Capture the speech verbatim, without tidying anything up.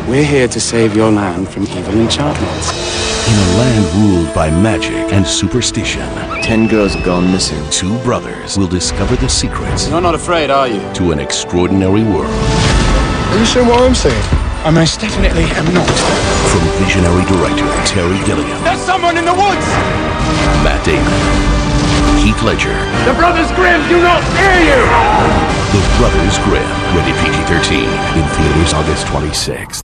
We're here to save your land from evil enchantments. In a land ruled by magic and superstition, Ten girls have gone missing. two brothers will discover the secrets You're not afraid, are you? to an extraordinary world. Are you saying what I'm saying? I most definitely am not. From visionary director Terry Gilliam, There's someone in the woods! Matt Damon, Heath Ledger, The Brothers Grimm do not fear you! The Brothers Grimm, rated P G thirteen, in theaters August twenty-sixth.